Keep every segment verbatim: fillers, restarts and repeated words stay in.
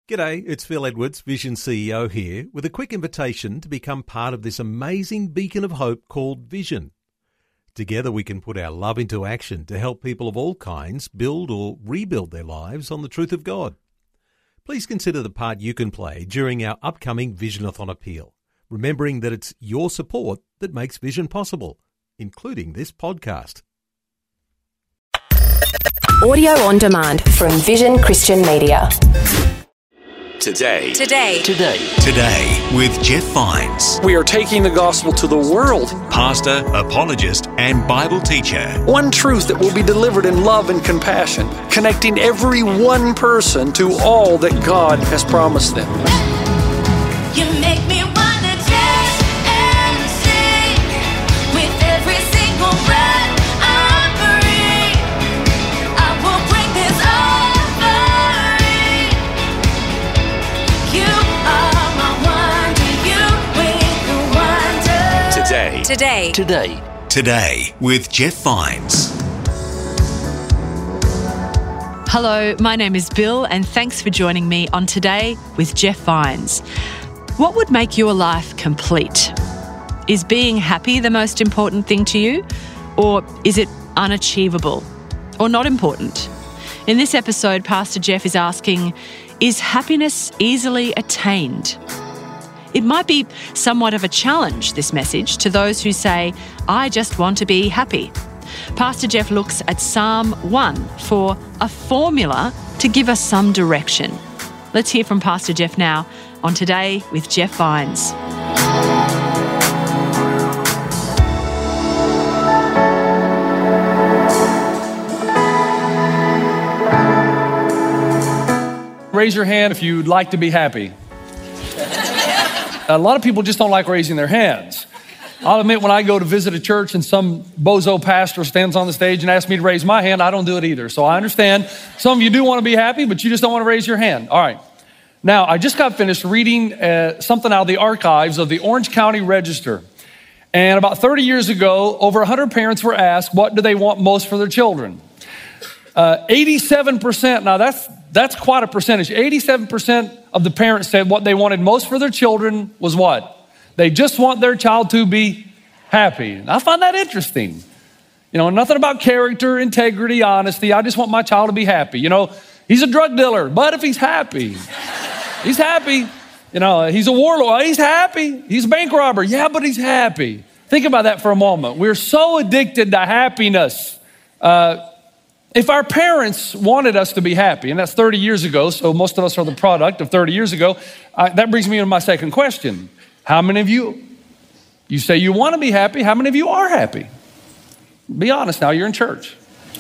G'day, it's Phil Edwards, Vision C E O here, with a quick invitation to become part of this amazing beacon of hope called Vision. Together we can put our love into action to help people of all kinds build or rebuild their lives on the truth of God. Please consider the part you can play during our upcoming Visionathon appeal, remembering that it's your support that makes Vision possible, including this podcast. Audio on demand from Vision Christian Media. Today. Today. Today. Today with Jeff Vines. We are taking the gospel to the world. Pastor, apologist, and Bible teacher. One truth that will be delivered in love and compassion, connecting every one person to all that God has promised them. You make me wanna dance and sing with every single breath I breathe. I will bring this offering. You are my wonder, you bring the wonder. Today. Today. Today. Today with Jeff Vines. Hello, my name is Bill, and thanks for joining me on Today with Jeff Vines. What would make your life complete? Is being happy the most important thing to you? Or is it unachievable? Or not important? In this episode, Pastor Jeff is asking, is happiness easily attained? It might be somewhat of a challenge, this message, to those who say, I just want to be happy. Pastor Jeff looks at Psalm one for a formula to give us some direction. Let's hear from Pastor Jeff now on Today with Jeff Vines. Raise your hand if you'd like to be happy. A lot of people just don't like raising their hands. I'll admit, when I go to visit a church and some bozo pastor stands on the stage and asks me to raise my hand, I don't do it either. So I understand some of you do want to be happy, but you just don't want to raise your hand. All right. Now, I just got finished reading uh, something out of the archives of the Orange County Register. And about thirty years ago, over one hundred parents were asked, what do they want most for their children? Uh, eighty-seven percent, now that's that's quite a percentage. eighty-seven percent of the parents said what they wanted most for their children was what? They just want their child to be happy. And I find that interesting. You know, nothing about character, integrity, honesty. I just want my child to be happy. You know, he's a drug dealer, but if he's happy, he's happy. You know, he's a warlord, he's happy. He's a bank robber, yeah, but he's happy. Think about that for a moment. We're so addicted to happiness. Uh, If our parents wanted us to be happy, and that's thirty years ago, so most of us are the product of thirty years ago, uh, that brings me to my second question. How many of you, you say you want to be happy, how many of you are happy? Be honest now, you're in church.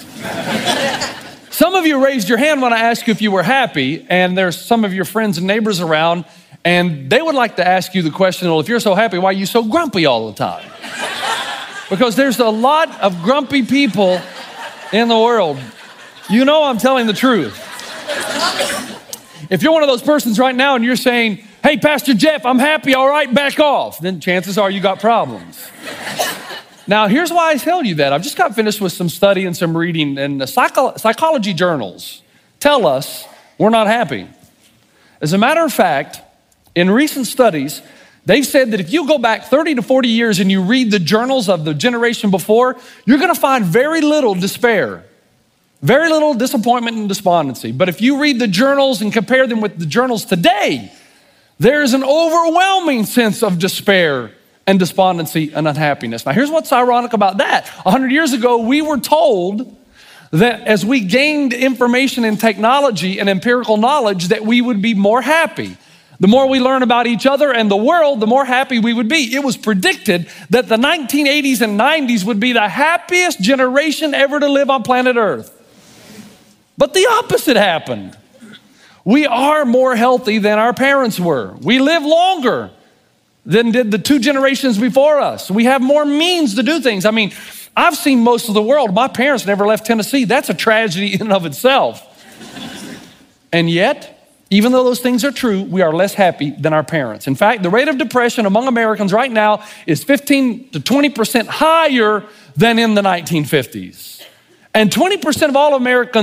Some of you raised your hand when I asked you if you were happy, and there's some of your friends and neighbors around, and they would like to ask you the question, well, if you're so happy, why are you so grumpy all the time? Because there's a lot of grumpy people in the world. You know I'm telling the truth. If you're one of those persons right now and you're saying, hey, Pastor Jeff, I'm happy, all right, back off, then chances are you got problems. Now, here's why I tell you that. I've just got finished with some study and some reading, and the psycho- psychology journals tell us we're not happy. As a matter of fact, in recent studies, they've said that if you go back thirty to forty years and you read the journals of the generation before, you're going to find very little despair, very little disappointment and despondency. But if you read the journals and compare them with the journals today, there's an overwhelming sense of despair and despondency and unhappiness. Now, here's what's ironic about that. A hundred years ago, we were told that as we gained information and technology and empirical knowledge, that we would be more happy. The more we learn about each other and the world, the more happy we would be. It was predicted that the nineteen eighties and nineties would be the happiest generation ever to live on planet Earth. But the opposite happened. We are more healthy than our parents were. We live longer than did the two generations before us. We have more means to do things. I mean, I've seen most of the world. My parents never left Tennessee. That's a tragedy in and of itself. And yet, even though those things are true, we are less happy than our parents. In fact, the rate of depression among Americans right now is fifteen to twenty percent higher than in the nineteen fifties. And twenty percent of all Americans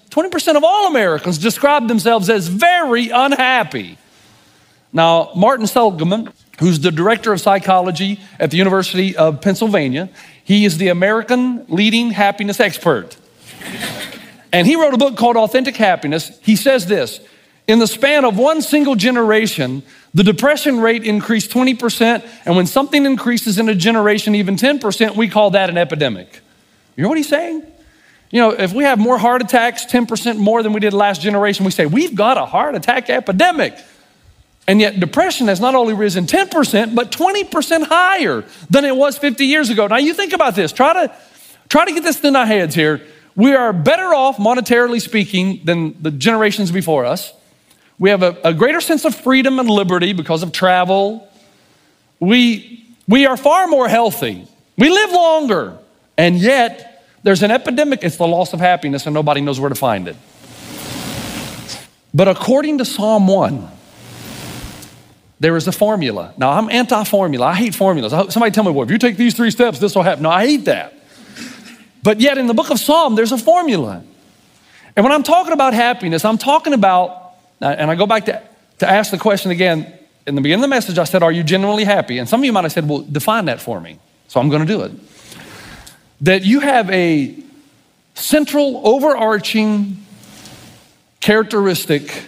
twenty percent of all Americans describe themselves as very unhappy. Now, Martin Seligman, who's the director of psychology at the University of Pennsylvania, he is the American leading happiness expert. And he wrote a book called Authentic Happiness. He says this: in the span of one single generation, the depression rate increased twenty percent, and when something increases in a generation even ten percent, we call that an epidemic. You know what he's saying? You know, if we have more heart attacks, ten percent more than we did last generation, we say, we've got a heart attack epidemic. And yet depression has not only risen ten percent, but twenty percent higher than it was fifty years ago. Now you think about this. Try to, try to get this in our heads here. We are better off, monetarily speaking, than the generations before us. We have a, a greater sense of freedom and liberty because of travel. We, we are far more healthy. We live longer. And yet, there's an epidemic. It's the loss of happiness, and nobody knows where to find it. But according to Psalm one, there is a formula. Now, I'm anti-formula. I hate formulas. Somebody tell me, well, if you take these three steps, this will happen. No, I hate that. But yet, in the book of Psalm, there's a formula. And when I'm talking about happiness, I'm talking about, and I go back to, to ask the question again, in the beginning of the message, I said, are you genuinely happy? And some of you might have said, well, define that for me. So I'm going to do it. That you have a central, overarching characteristic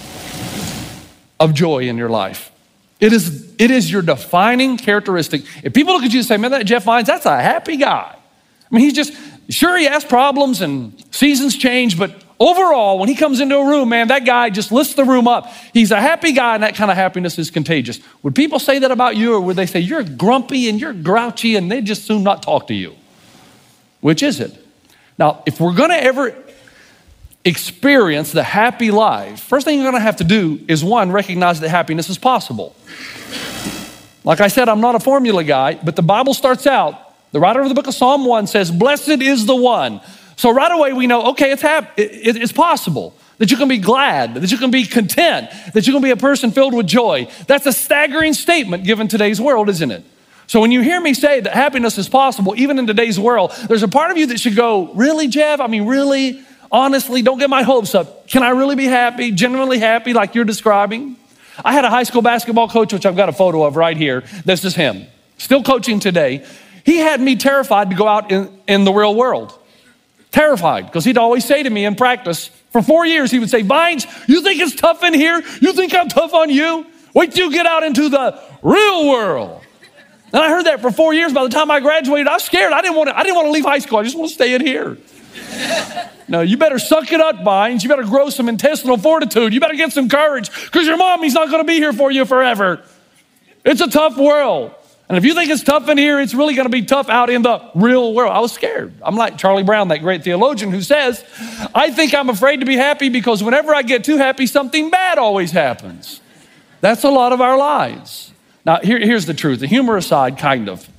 of joy in your life. It is, it is your defining characteristic. If people look at you and say, man, that Jeff Vines, that's a happy guy. I mean, he's just, sure, he has problems and seasons change, but overall, when he comes into a room, man, that guy just lifts the room up. He's a happy guy, and that kind of happiness is contagious. Would people say that about you, or would they say, you're grumpy and you're grouchy, and they'd just soon not talk to you? Which is it? Now, if we're going to ever experience the happy life, first thing you're going to have to do is, one, recognize that happiness is possible. Like I said, I'm not a formula guy, but the Bible starts out, the writer of the book of Psalm one says, blessed is the one. So right away we know, okay, it's, hap- it, it's possible that you can be glad, that you can be content, that you can be a person filled with joy. That's a staggering statement given today's world, isn't it? So when you hear me say that happiness is possible, even in today's world, there's a part of you that should go, really, Jeff? I mean, really? Honestly, don't get my hopes up. Can I really be happy, genuinely happy like you're describing? I had a high school basketball coach, which I've got a photo of right here. This is him, still coaching today. He had me terrified to go out in, in the real world. Terrified, because he'd always say to me in practice, for four years, he would say, Vines, you think it's tough in here? You think I'm tough on you? Wait till you get out into the real world. And I heard that for four years. By the time I graduated, I was scared. I didn't want to, I didn't want to leave high school. I just want to stay in here. No, you better suck it up, Vines. You better grow some intestinal fortitude. You better get some courage, because your mommy's not going to be here for you forever. It's a tough world. And if you think it's tough in here, it's really going to be tough out in the real world. I was scared. I'm like Charlie Brown, that great theologian, who says, I think I'm afraid to be happy because whenever I get too happy, something bad always happens. That's a lot of our lives. Now, here, here's the truth, the humor aside, kind of.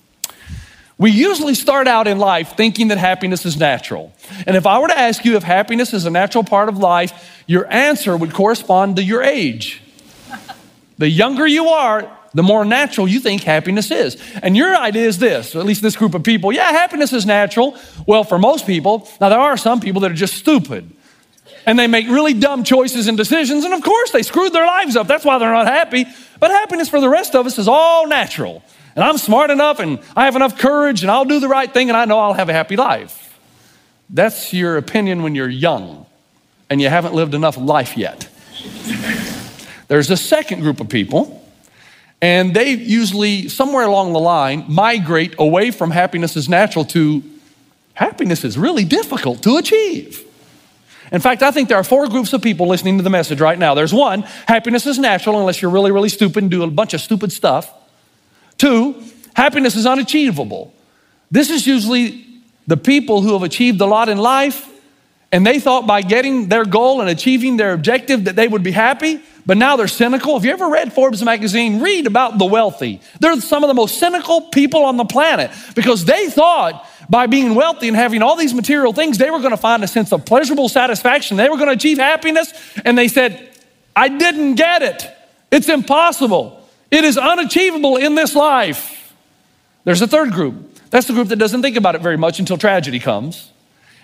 We usually start out in life thinking that happiness is natural. And if I were to ask you if happiness is a natural part of life, your answer would correspond to your age. The younger you are, the more natural you think happiness is. And your idea is this, or at least this group of people, yeah, happiness is natural. Well, for most people, now there are some people that are just stupid. And they make really dumb choices and decisions, and of course they screwed their lives up. That's why they're not happy. But happiness for the rest of us is all natural. And I'm smart enough, and I have enough courage, and I'll do the right thing, and I know I'll have a happy life. That's your opinion when you're young, and you haven't lived enough life yet. There's a second group of people, and they usually, somewhere along the line, migrate away from happiness is natural to happiness is really difficult to achieve. In fact, I think there are four groups of people listening to the message right now. There's one, happiness is natural unless you're really, really stupid and do a bunch of stupid stuff. Two, happiness is unachievable. This is usually the people who have achieved a lot in life, and they thought by getting their goal and achieving their objective that they would be happy, but now they're cynical. If you ever read Forbes magazine, read about the wealthy. They're some of the most cynical people on the planet because they thought by being wealthy and having all these material things, they were going to find a sense of pleasurable satisfaction. They were going to achieve happiness, and they said, I didn't get it. It's impossible. It is unachievable in this life. There's a third group. That's the group that doesn't think about it very much until tragedy comes.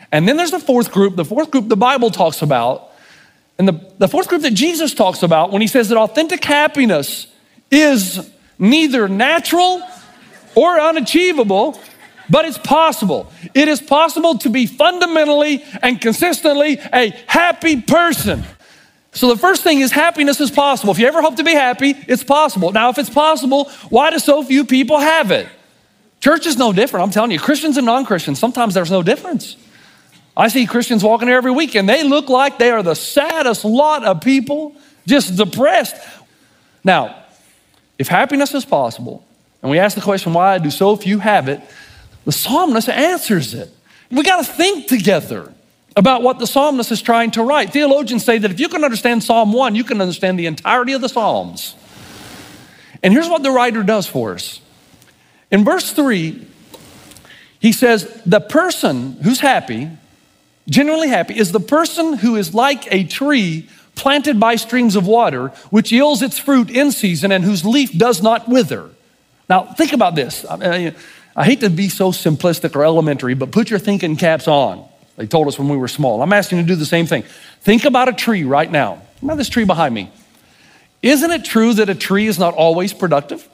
And then there's the fourth group, the fourth group the Bible talks about, and the, the fourth group that Jesus talks about when he says that authentic happiness is neither natural or unachievable, but it's possible. It is possible to be fundamentally and consistently a happy person. So the first thing is happiness is possible. If you ever hope to be happy, it's possible. Now, if it's possible, why do so few people have it? Church is no different. I'm telling you, Christians and non-Christians, sometimes there's no difference. I see Christians walking here every week and they look like they are the saddest lot of people, just depressed. Now, if happiness is possible, and we ask the question, why do so few have it? The psalmist answers it. We got to think together about what the psalmist is trying to write. Theologians say that if you can understand Psalm one, you can understand the entirety of the Psalms. And here's what the writer does for us. In verse three, he says, the person who's happy, genuinely happy, is the person who is like a tree planted by streams of water, which yields its fruit in season and whose leaf does not wither. Now, think about this. I, I hate to be so simplistic or elementary, but put your thinking caps on. They told us when we were small. I'm asking you to do the same thing. Think about a tree right now. Think about this tree behind me. Isn't it true that a tree is not always productive?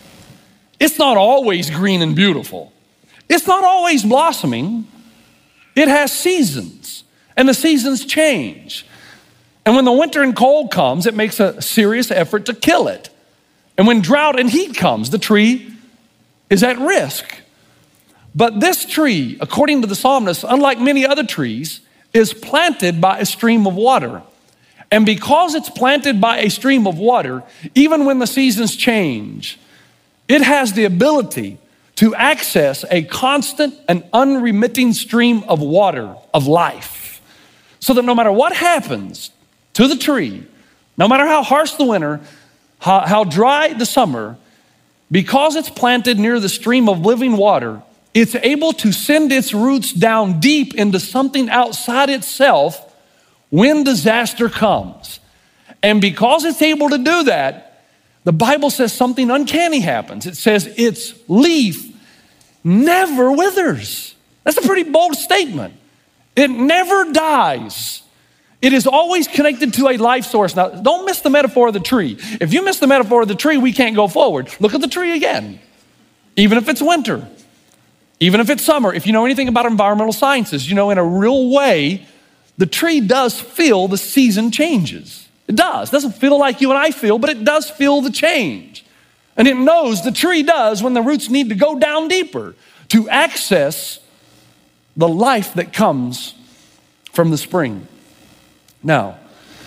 It's not always green and beautiful. It's not always blossoming. It has seasons, and the seasons change. And when the winter and cold comes, it makes a serious effort to kill it. And when drought and heat comes, the tree is at risk. But this tree, according to the psalmist, unlike many other trees, is planted by a stream of water. And because it's planted by a stream of water, even when the seasons change, it has the ability to access a constant and unremitting stream of water, of life. So that no matter what happens to the tree, no matter how harsh the winter, how, how dry the summer, because it's planted near the stream of living water, it's able to send its roots down deep into something outside itself when disaster comes. And because it's able to do that, the Bible says something uncanny happens. It says its leaf never withers. That's a pretty bold statement. It never dies. It is always connected to a life source. Now, don't miss the metaphor of the tree. If you miss the metaphor of the tree, we can't go forward. Look at the tree again. Even if it's winter, even if it's summer, if you know anything about environmental sciences, you know in a real way, the tree does feel the season changes. It does. It doesn't feel like you and I feel, but it does feel the change. And it knows the tree does when the roots need to go down deeper to access the life that comes from the spring. Now,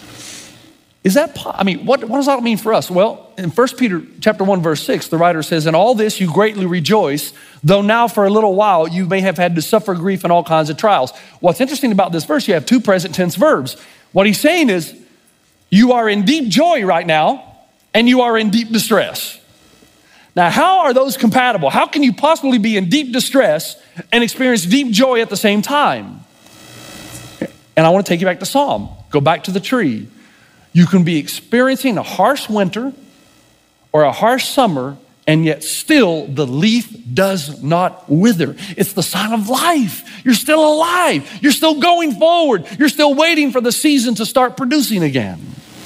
is that, I mean, what, what does that mean for us? Well, in First Peter chapter one, verse six, the writer says, in all this you greatly rejoice, though now for a little while you may have had to suffer grief in all kinds of trials. What's interesting about this verse, you have two present tense verbs. What he's saying is, you are in deep joy right now, and you are in deep distress. Now, how are those compatible? How can you possibly be in deep distress and experience deep joy at the same time? And I want to take you back to Psalm. Go back to the tree. You can be experiencing a harsh winter or a harsh summer, and yet still the leaf does not wither. It's the sign of life. You're still alive. You're still going forward. You're still waiting for the season to start producing again.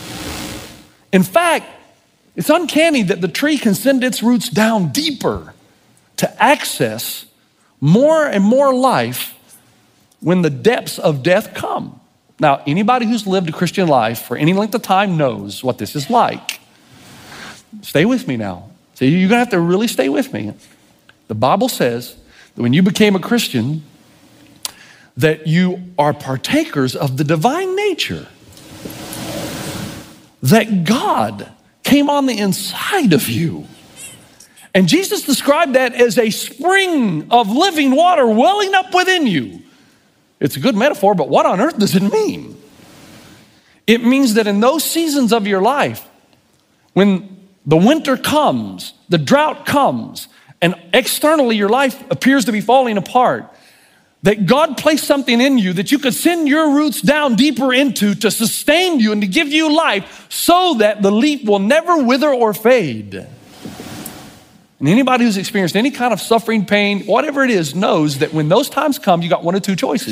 In fact, it's uncanny that the tree can send its roots down deeper to access more and more life when the depths of death come. Now, anybody who's lived a Christian life for any length of time knows what this is like. Stay with me now. See, you're gonna have to really stay with me. The Bible says that when you became a Christian, that you are partakers of the divine nature. That God came on the inside of you. And Jesus described that as a spring of living water welling up within you. It's a good metaphor, but what on earth does it mean? It means that in those seasons of your life, when the winter comes, the drought comes, and externally your life appears to be falling apart, that God placed something in you that you could send your roots down deeper into to sustain you and to give you life so that the leaf will never wither or fade. And anybody who's experienced any kind of suffering, pain, whatever it is, knows that when those times come, you got one of two choices.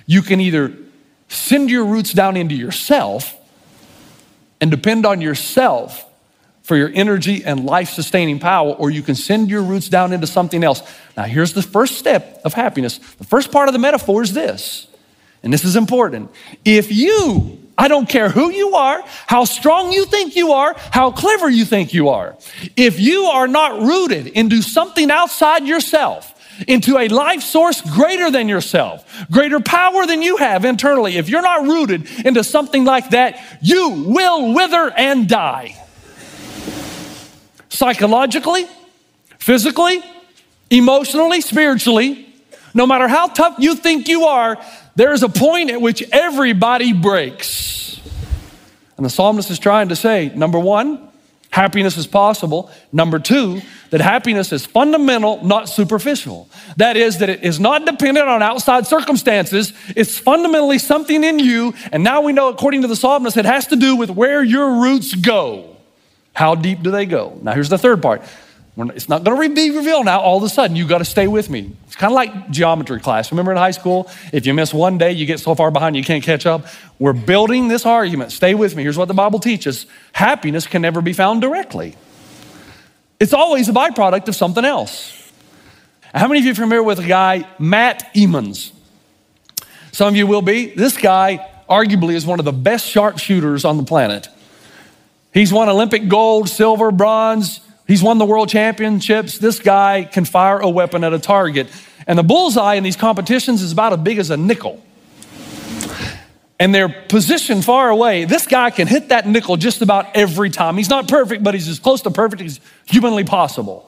You can either send your roots down into yourself and depend on yourself for your energy and life-sustaining power, or you can send your roots down into something else. Now, here's the first step of happiness. The first part of the metaphor is this, and this is important. If you, I don't care who you are, how strong you think you are, how clever you think you are, if you are not rooted into something outside yourself, into a life source greater than yourself, greater power than you have internally, if you're not rooted into something like that, you will wither and die. Psychologically, physically, emotionally, spiritually, no matter how tough you think you are, there is a point at which everybody breaks. And the psalmist is trying to say, number one, happiness is possible. Number two, that happiness is fundamental, not superficial. That is, that it is not dependent on outside circumstances. It's fundamentally something in you. And now we know, according to the psalmist, it has to do with where your roots go. How deep do they go? Now, here's the third part. It's not going to be revealed now all of a sudden. You've got to stay with me. It's kind of like geometry class. Remember in high school, if you miss one day, you get so far behind you can't catch up. We're building this argument. Stay with me. Here's what the Bible teaches. Happiness can never be found directly. It's always a byproduct of something else. How many of you are familiar with a guy, Matt Emmons? Some of you will be. This guy arguably is one of the best sharpshooters on the planet. He's won Olympic gold, silver, bronze. He's won the world championships. This guy can fire a weapon at a target. And the bullseye in these competitions is about as big as a nickel. And they're positioned far away. This guy can hit that nickel just about every time. He's not perfect, but he's as close to perfect as humanly possible.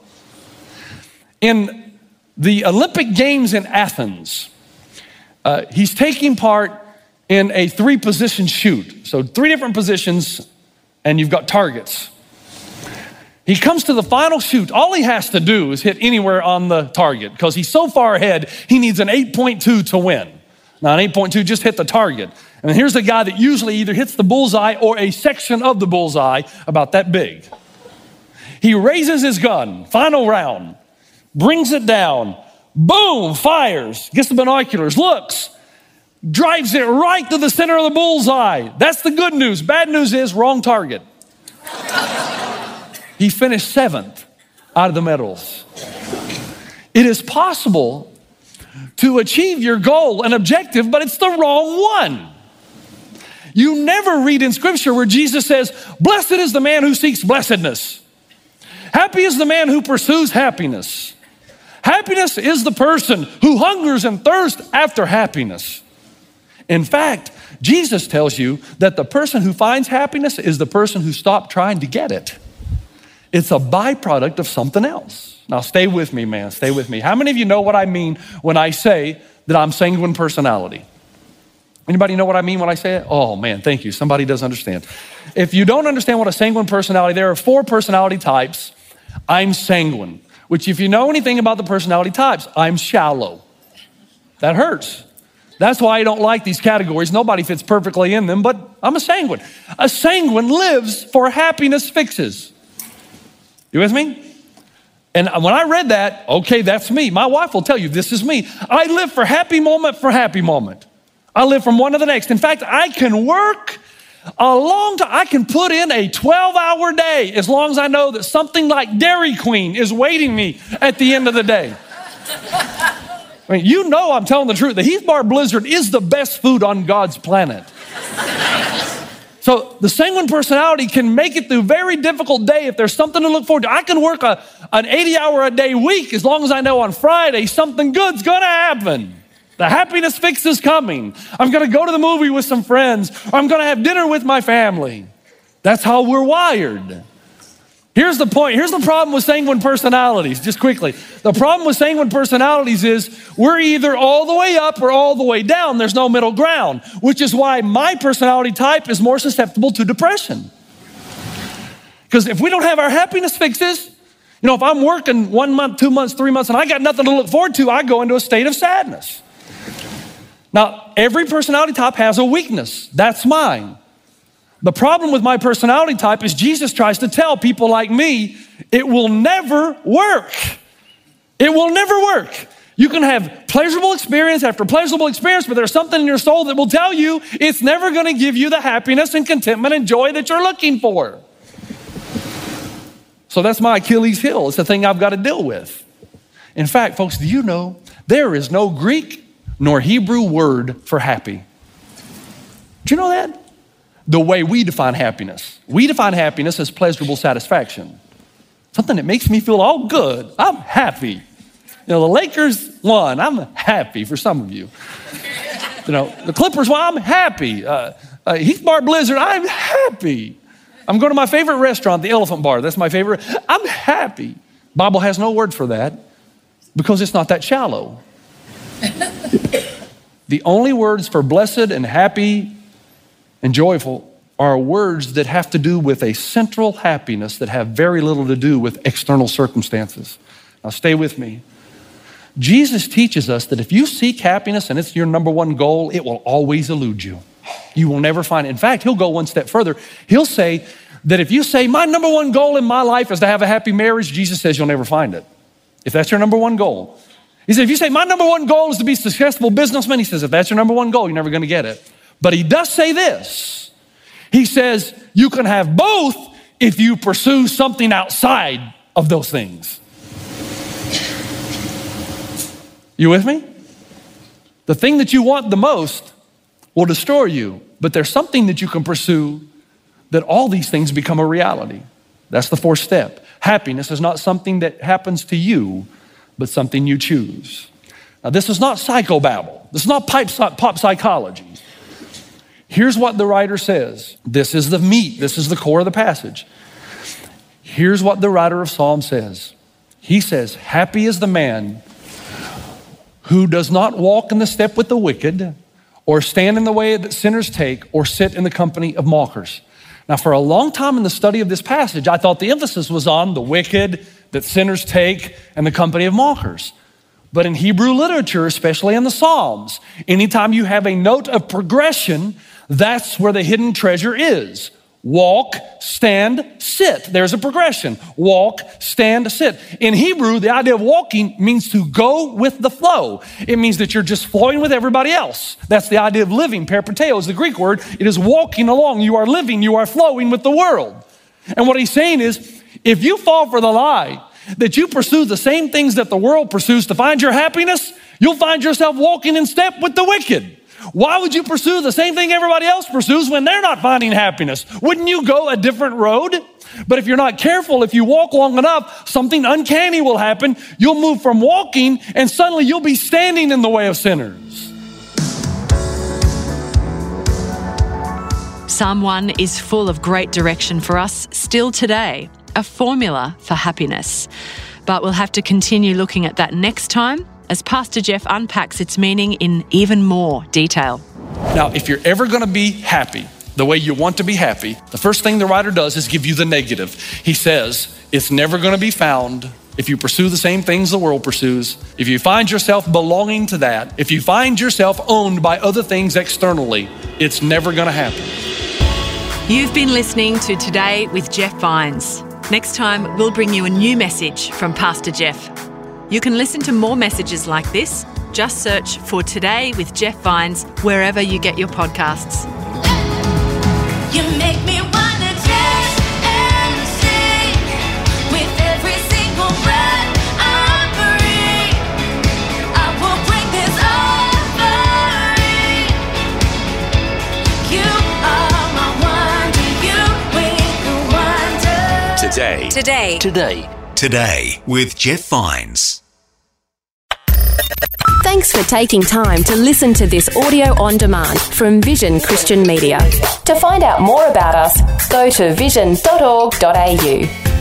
In the Olympic Games in Athens, uh, he's taking part in a three-position shoot. So three different positions, and you've got targets. He comes to the final shoot. All he has to do is hit anywhere on the target because he's so far ahead, he needs an eight point two to win. Now, an eight point two just hit the target. And here's a guy that usually either hits the bullseye or a section of the bullseye about that big. He raises his gun, final round, brings it down, boom, fires, gets the binoculars, looks, drives it right to the center of the bullseye. That's the good news. Bad news is wrong target. He finished seventh out of the medals. It is possible to achieve your goal and objective, but it's the wrong one. You never read in Scripture where Jesus says, blessed is the man who seeks blessedness. Happy is the man who pursues happiness. Happiness is the person who hungers and thirsts after happiness. In fact, Jesus tells you that the person who finds happiness is the person who stopped trying to get it. It's a byproduct of something else. Now, stay with me, man. Stay with me. How many of you know what I mean when I say that I'm sanguine personality? Anybody know what I mean when I say it? Oh, man, thank you. Somebody does understand. If you don't understand what a sanguine personality, there are four personality types. I'm sanguine, which if you know anything about the personality types, I'm shallow. That hurts. That's why I don't like these categories. Nobody fits perfectly in them, but I'm a sanguine. A sanguine lives for happiness fixes. You with me? And when I read that, okay, that's me. My wife will tell you, this is me. I live for happy moment for happy moment. I live from one to the next. In fact, I can work a long time. I can put in a twelve-hour day as long as I know that something like Dairy Queen is waiting me at the end of the day. I mean, you know I'm telling the truth. The Heath Bar Blizzard is the best food on God's planet. So the sanguine personality can make it through a very difficult day if there's something to look forward to. I can work a, an eighty-hour-a-day week as long as I know on Friday something good's going to happen. The happiness fix is coming. I'm going to go to the movie with some friends. Or I'm going to have dinner with my family. That's how we're wired. Here's the point. Here's the problem with sanguine personalities, just quickly. The problem with sanguine personalities is we're either all the way up or all the way down. There's no middle ground, which is why my personality type is more susceptible to depression. Because if we don't have our happiness fixes, you know, if I'm working one month, two months, three months, and I got nothing to look forward to, I go into a state of sadness. Now, every personality type has a weakness. That's mine. The problem with my personality type is Jesus tries to tell people like me, it will never work. It will never work. You can have pleasurable experience after pleasurable experience, but there's something in your soul that will tell you it's never going to give you the happiness and contentment and joy that you're looking for. So that's my Achilles heel. It's the thing I've got to deal with. In fact, folks, do you know there is no Greek nor Hebrew word for happy? Do you know that? The way we define happiness. We define happiness as pleasurable satisfaction. Something that makes me feel all good. I'm happy. You know, the Lakers won. I'm happy for some of you. You know, the Clippers won. I'm happy. Uh, uh, Heath Bar Blizzard. I'm happy. I'm going to my favorite restaurant, the Elephant Bar. That's my favorite. I'm happy. Bible has no word for that because it's not that shallow. The only words for blessed and happy and joyful are words that have to do with a central happiness that have very little to do with external circumstances. Now stay with me. Jesus teaches us that if you seek happiness and it's your number one goal, it will always elude you. You will never find it. In fact, he'll go one step further. He'll say that if you say, my number one goal in my life is to have a happy marriage, Jesus says you'll never find it. If that's your number one goal. He said, if you say, my number one goal is to be a successful businessman, he says, if that's your number one goal, you're never going to get it. But he does say this. He says, you can have both if you pursue something outside of those things. You with me? The thing that you want the most will destroy you, but there's something that you can pursue that all these things become a reality. That's the fourth step. Happiness is not something that happens to you, but something you choose. Now, this is not psychobabble. This is not pipe, pop psychology. Here's what the writer says. This is the meat. This is the core of the passage. Here's what the writer of Psalm says. He says, happy is the man who does not walk in the step with the wicked, or stand in the way that sinners take, or sit in the company of mockers. Now, for a long time in the study of this passage, I thought the emphasis was on the wicked that sinners take and the company of mockers. But in Hebrew literature, especially in the Psalms, anytime you have a note of progression, that's where the hidden treasure is. Walk, stand, sit. There's a progression. Walk, stand, sit. In Hebrew, the idea of walking means to go with the flow. It means that you're just flowing with everybody else. That's the idea of living. Peripateo is the Greek word. It is walking along. You are living. You are flowing with the world. And what he's saying is, if you fall for the lie that you pursue the same things that the world pursues to find your happiness, you'll find yourself walking in step with the wicked. Why would you pursue the same thing everybody else pursues when they're not finding happiness? Wouldn't you go a different road? But if you're not careful, if you walk long enough, something uncanny will happen. You'll move from walking and suddenly you'll be standing in the way of sinners. Psalm one is full of great direction for us still today, a formula for happiness. But we'll have to continue looking at that next time as Pastor Jeff unpacks its meaning in even more detail. Now, if you're ever going to be happy the way you want to be happy, the first thing the writer does is give you the negative. He says, it's never going to be found if you pursue the same things the world pursues. If you find yourself belonging to that, if you find yourself owned by other things externally, it's never going to happen. You've been listening to Today with Jeff Vines. Next time, we'll bring you a new message from Pastor Jeff. You can listen to more messages like this. Just search for Today with Jeff Vines wherever you get your podcasts. You make me wanna dance and sing with every single breath I breathe. I will bring this offering. You are my wonder, you make the wonder. Today. Today. Today. Today with Jeff Vines. Thanks for taking time to listen to this audio on demand from Vision Christian Media. To find out more about us, go to vision dot org dot a u.